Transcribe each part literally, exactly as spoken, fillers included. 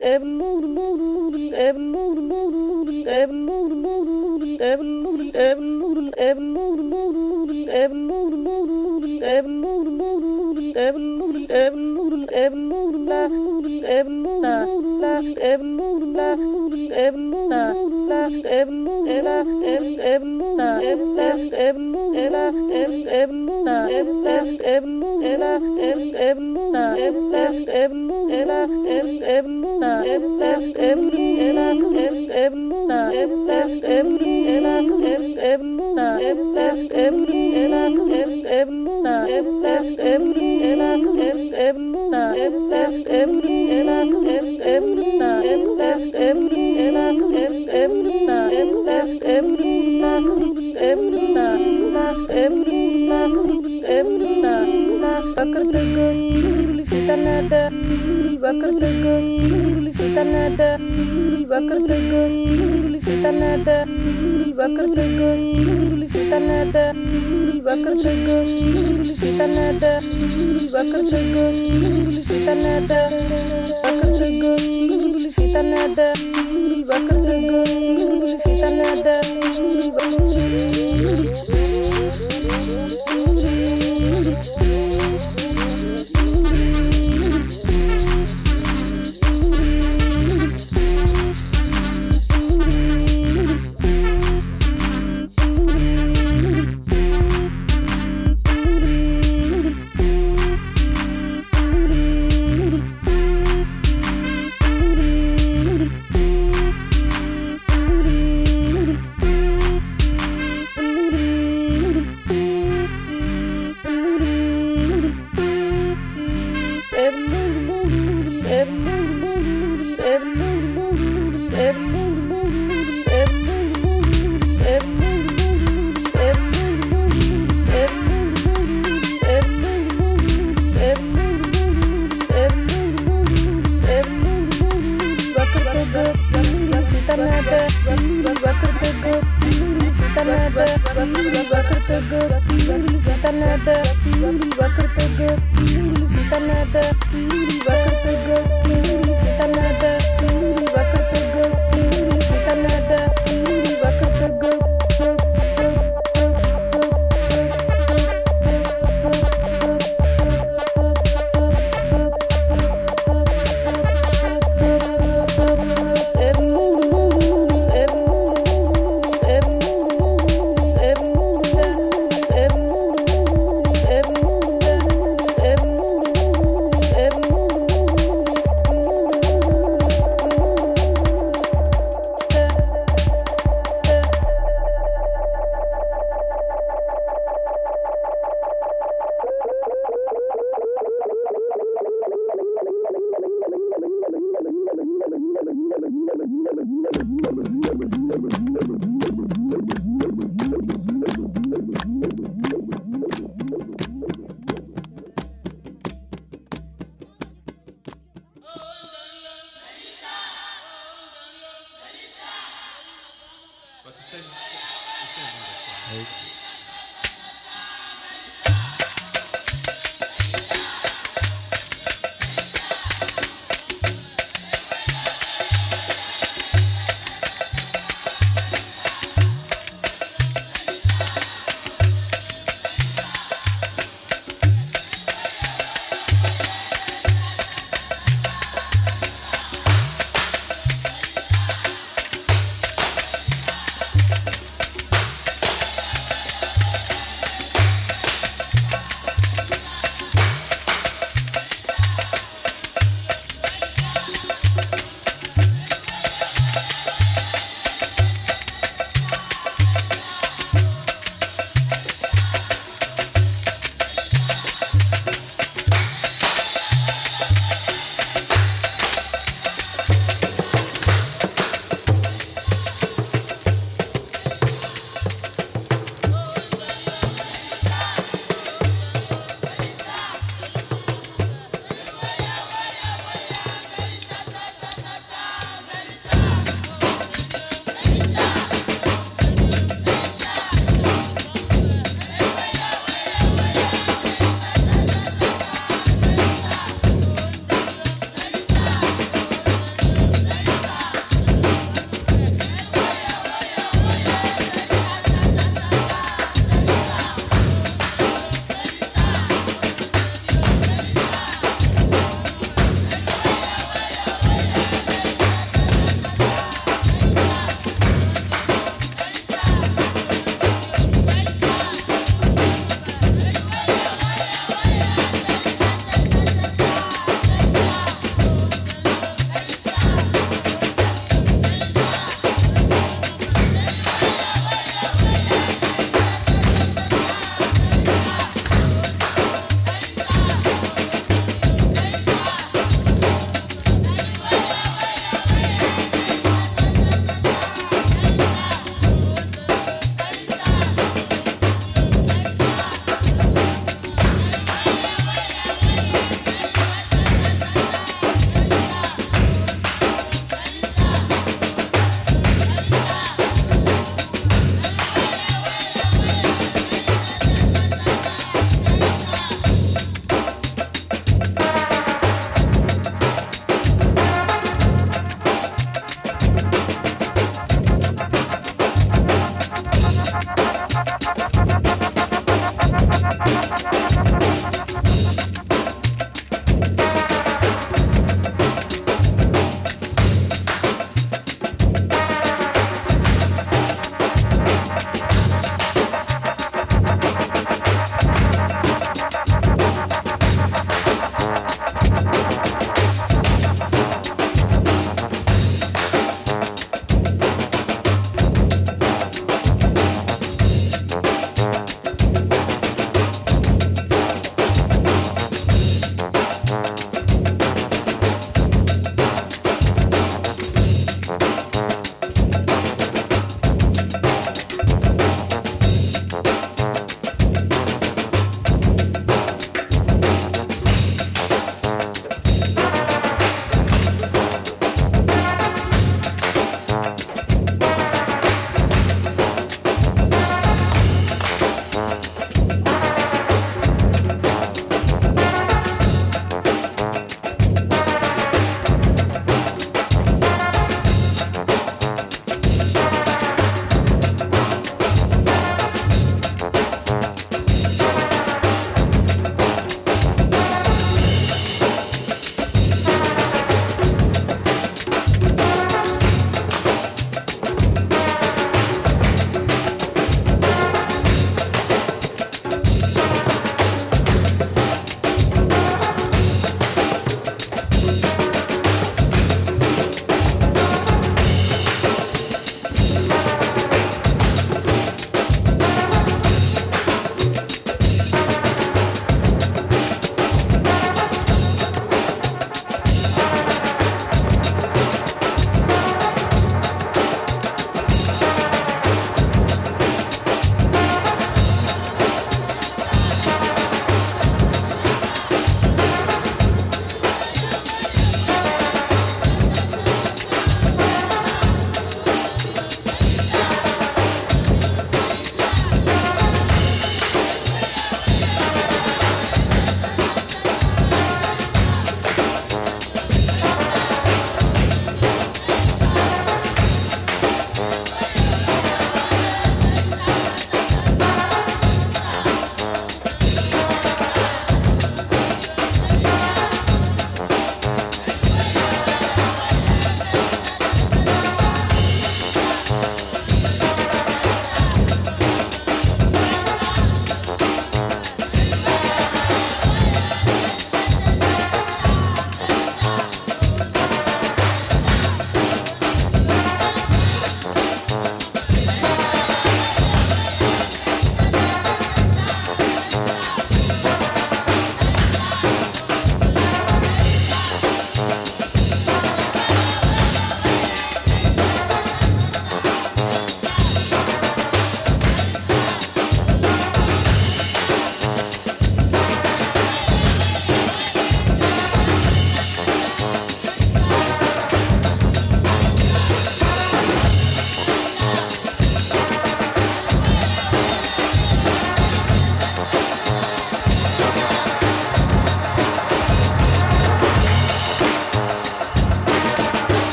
Bakar teguh, lisitan nada, bakar teguh, lisitan nada, bakar teguh, lisitan nada, bakar teguh, lisitan nada, bakar teguh, lisitan nada, bakar teguh, lisitan nada, bakar teguh, lisitan nada, bakar teguh, lisitan nada.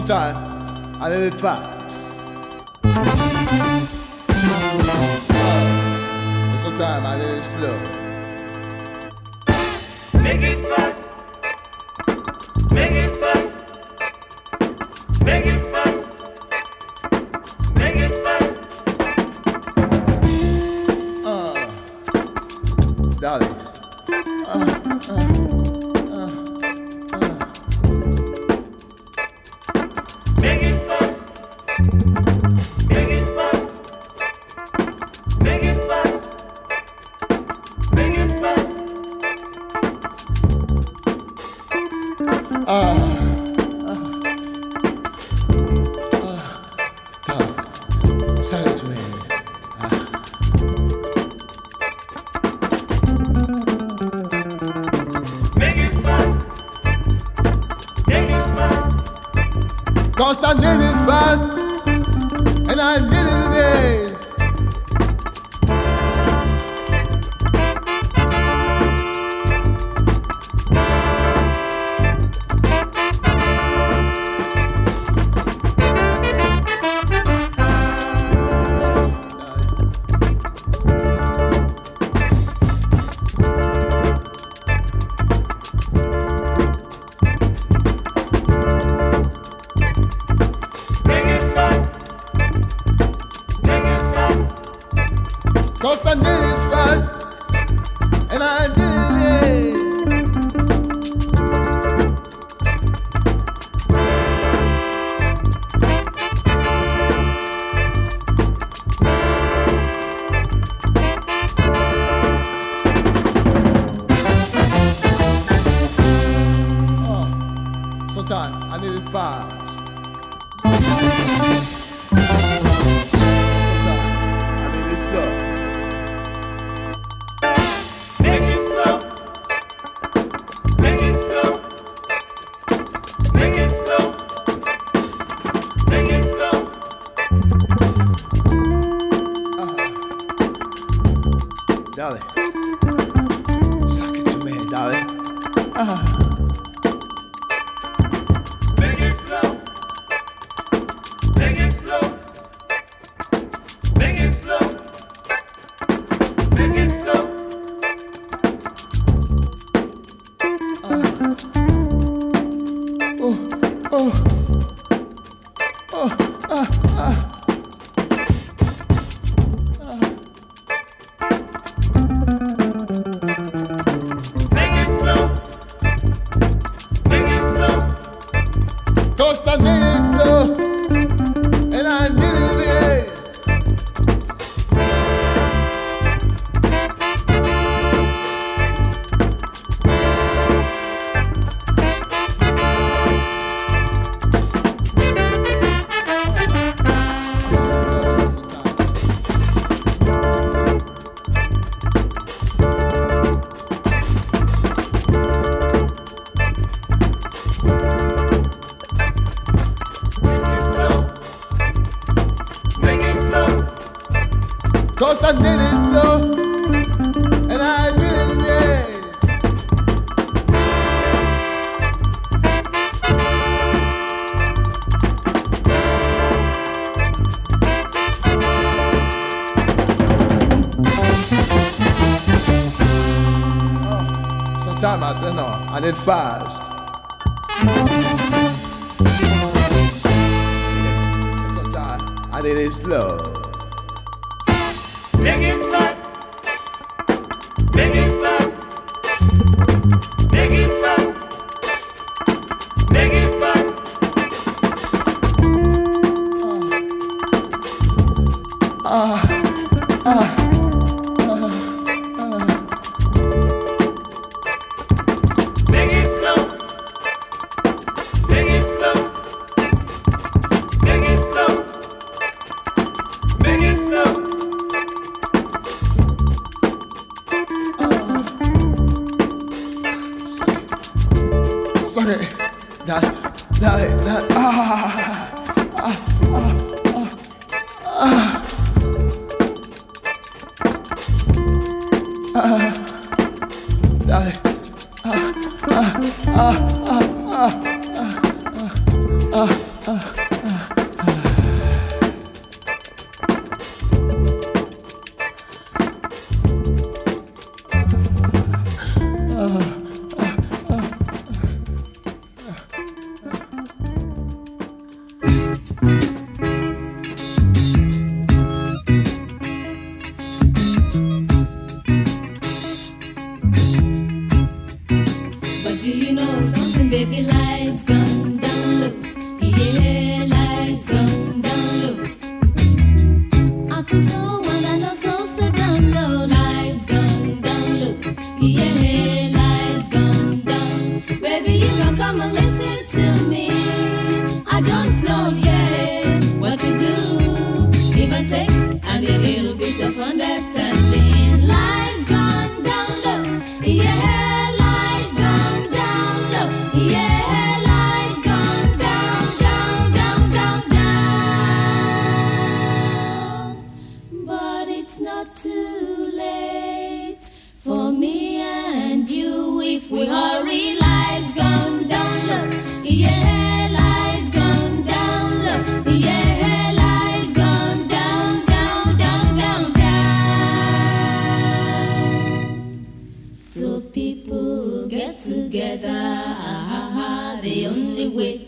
Sometimes I need it fast. Uh, sometimes I need it slow. Make it fast. Make it fast. Make it fast. Make it fast. Uh, darling. Uh, uh, uh, uh. Make it fast. Make it fast. Make it fast. Make it fast. Uh, uh, uh, darling, say it to me. Uh. Make it fast. Make it fast. Cause I need it fast, and I need it days. Make it fast. Make it fast. Cause I need it fast, and I need it days. Oh, sometimes I need it fast. Sometimes I need it slow. Make it slow. Make it slow. Make it slow. Make it slow. Darling, suck it to me, darling. Ah. Make it slow. Make it slow. Make it slow. Make it slow. Oh, oh, oh, ah, ah. Make it slow. Make it slow. Cause I need it slow, and I need it days. Make it slow. Make it slow. Cause I need it slow, and I need it days. Oh, sometimes I say no, I need fast. And sometimes I need it slow. Make it fast. Make it fast. Make it fast. Make it fast. Ah, ah, Make it slow. Make it slow. Make it slow.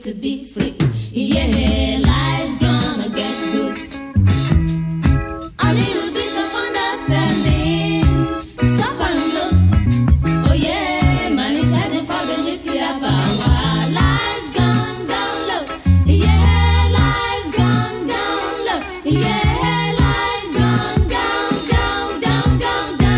to be free. Yeah, life's gonna get good. A little bit of understanding. Stop and look. Oh yeah, man is heading for the nuclear power. Life's gone down low. Yeah, life's gone down low. Yeah, life's gone down, down, down, down, down.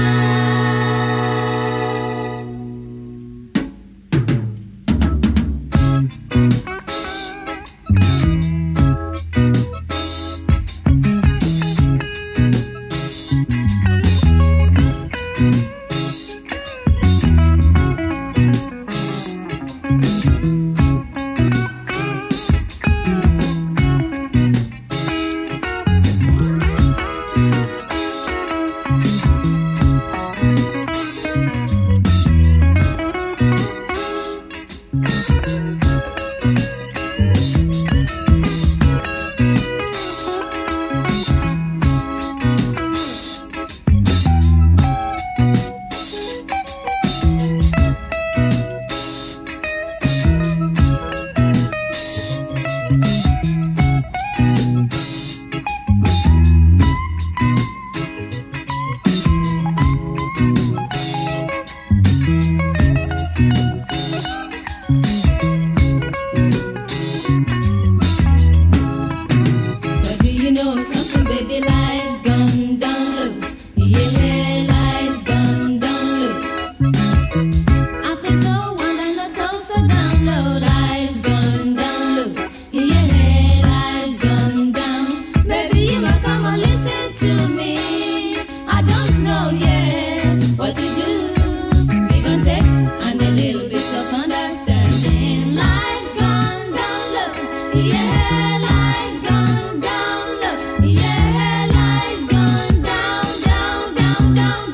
But do you know something, baby? Life's gone down low. Yeah, life's gone down low. I think so, and I know so, so down low. Life's gone down low. Yeah, life's gone down. Maybe you might come and listen to me. I don't know, yeah, what to do. Give and take, and a little bit of understanding. Life's gone down low. Yeah, life's gone down low. Yeah, life's gone down, down, down, down,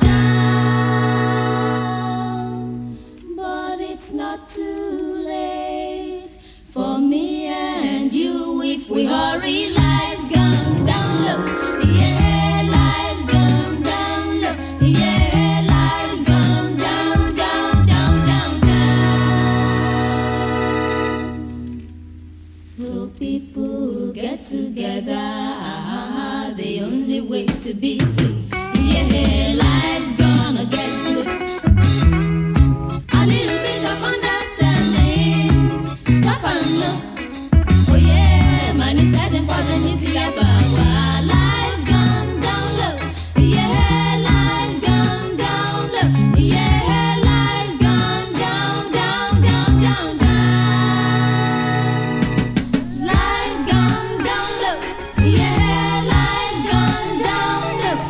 down. But it's not too late for me and you if we hurry. Life's gone down low. Yeah, life's gone down low. Yeah, life's gone down, down, down, down, down. So people get together, the only way to be free. Yeah, life's gonna get good. A little bit of understanding. Stop and look. Oh yeah, man is heading for the nuclear power. Life's gone down low. Yeah, life's gone down low. Yeah, life's gone down, down, down, down, down. Life's gone down low. Yeah, life's gone down low.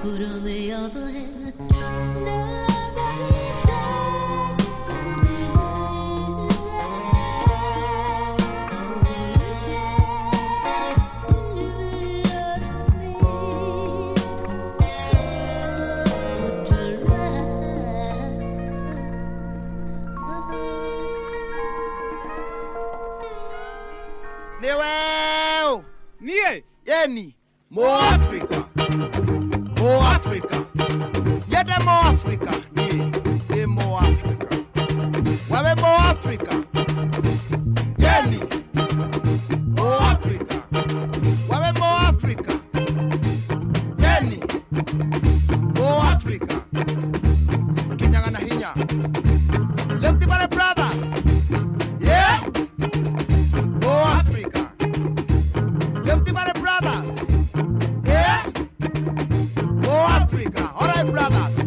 But on the other hand, nobody says it is. Leweu! Nie! Yeni! Mo Africa! Mo Africa! Yede Mo Africa! Nie! Ye Mo Africa! Wabe Mo Africa! Yeni! Mo Africa! Wabe Mo Africa! Yeni! Mo Africa! Kinyanga na hinya! Lefty Bale Brothers! Yeah! Mo Africa! Lefty Bale Brothers! Yeah! Mo Africa! Alright, brothers!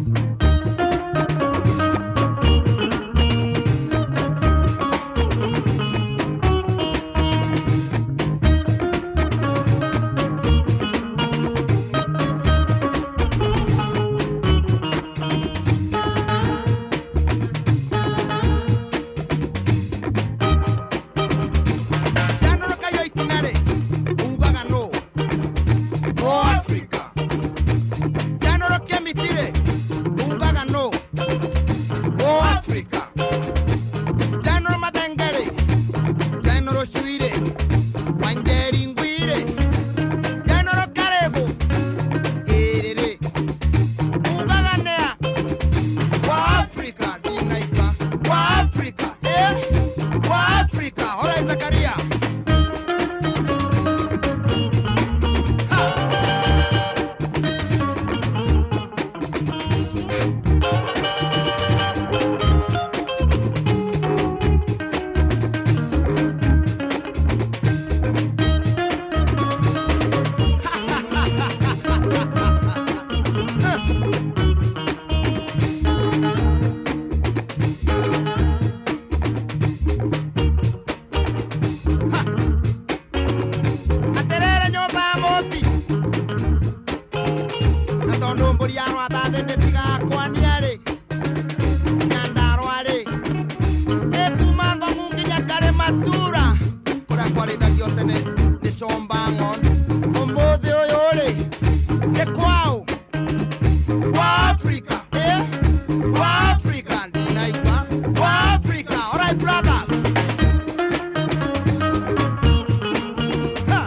Yanoro kayo itinare, ubaga no. Mo Africa. Yanoro kemitire, ubaga no. Mo Africa. Yanoro matengere, yanoro suire, wanjeri ngwire. Yanoro karego, erere. Ubaga nea, wa Africa dinaika, wa Africa, eh, wa Africa. Alright, Zakaria. Aterere nyumba ya moti. Na tondo mburiano atatende tiga kwaniare. Nyandarware. Ekumango mungi nyakare matura. Kura kwari takio tene ni sombangon. Ombodhi oyole. Ekwao. Wa Africa. Eh? Wa Africa. Dinaikwa. Wa Africa. Alright, brothers. Ha.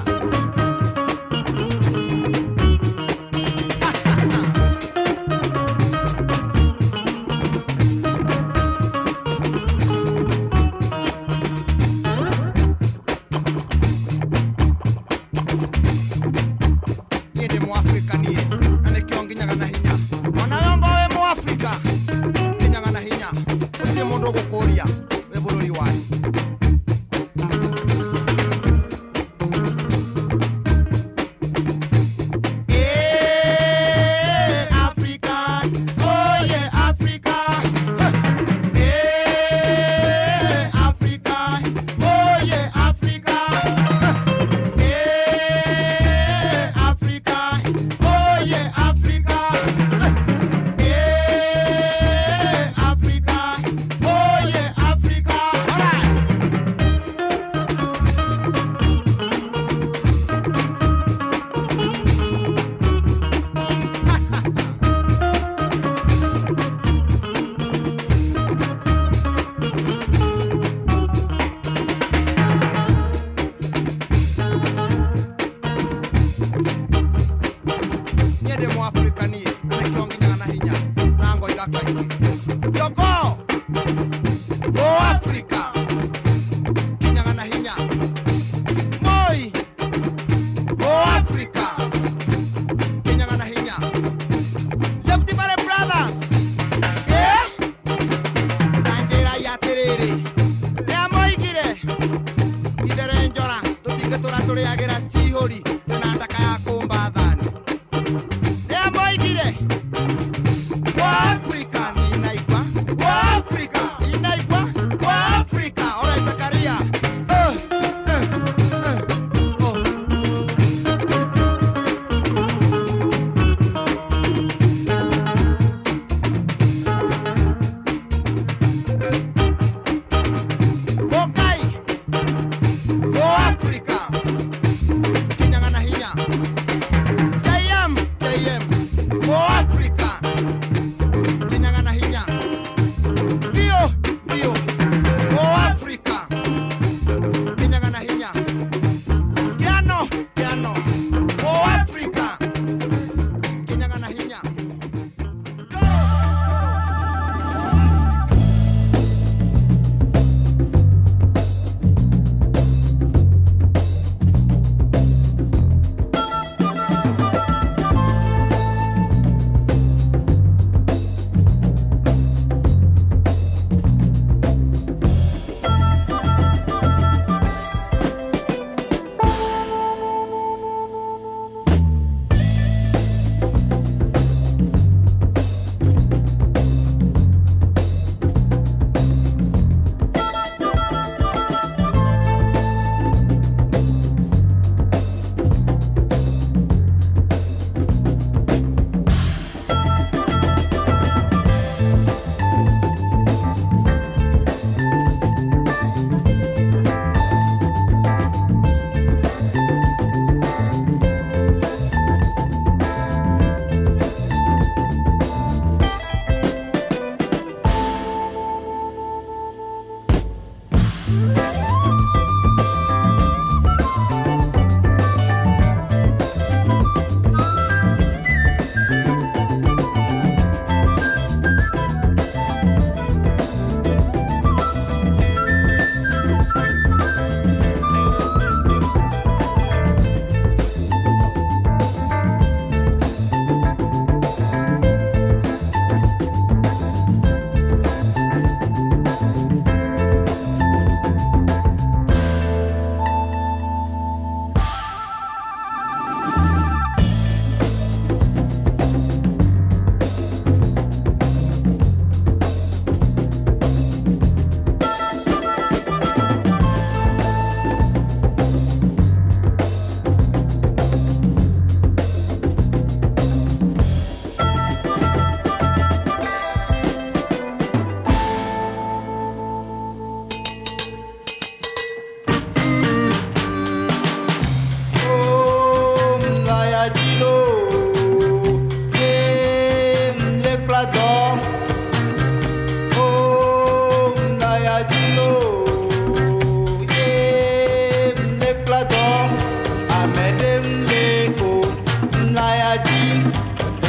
Niende Mo Africa nie. Nane kiongi nyaga na hinya. Ona yongo we Mo Africa. Kinyaga na hinya. Uti mundu gukuria. We bururi wai. Eh, Africa. Oh yeah, Africa. Eh, Africa. Oh yeah, Africa. Eh, Africa. Oh yeah, Africa. Eh, Africa. Oh yeah, Africa. Alright. Niende Mo Africa nie. Nane kiongi nyaga na hinya. Nango igaka iki. Yoko. Mo Africa. Kinyaga na hinya. Moi. Mo Africa. Kinyaga na hinya. Lefty Bale Brothers. Eh? Tanjera ya terere. Ya moigire. Idere njora. Tutige tora tore agera sihori. Tunanda kaya kumba dhani. Ya moigire. Mo Africa ni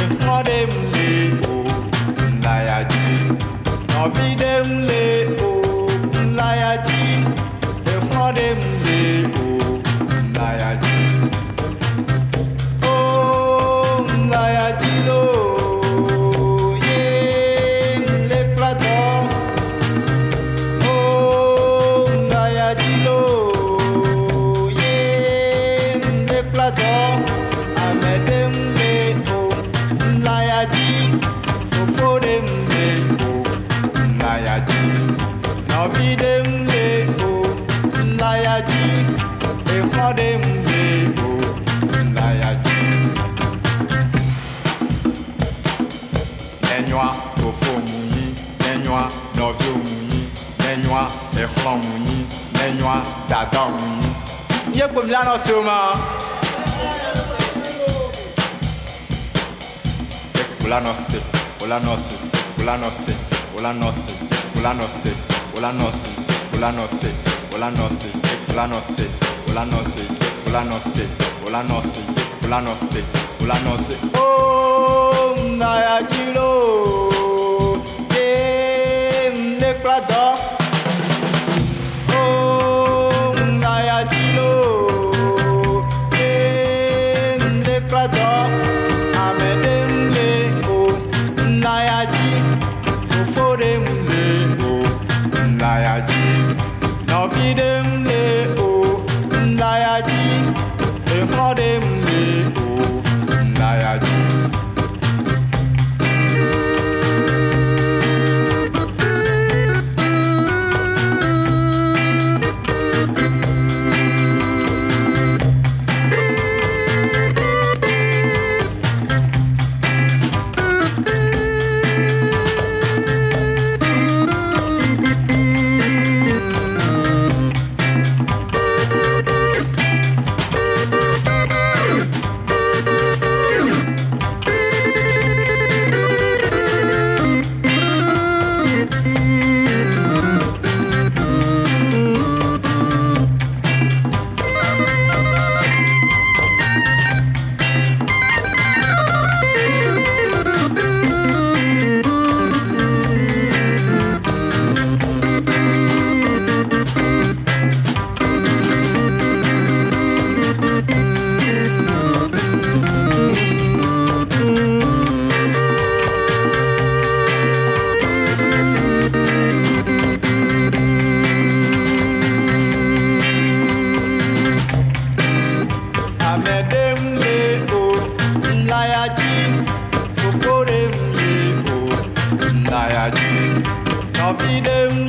Dem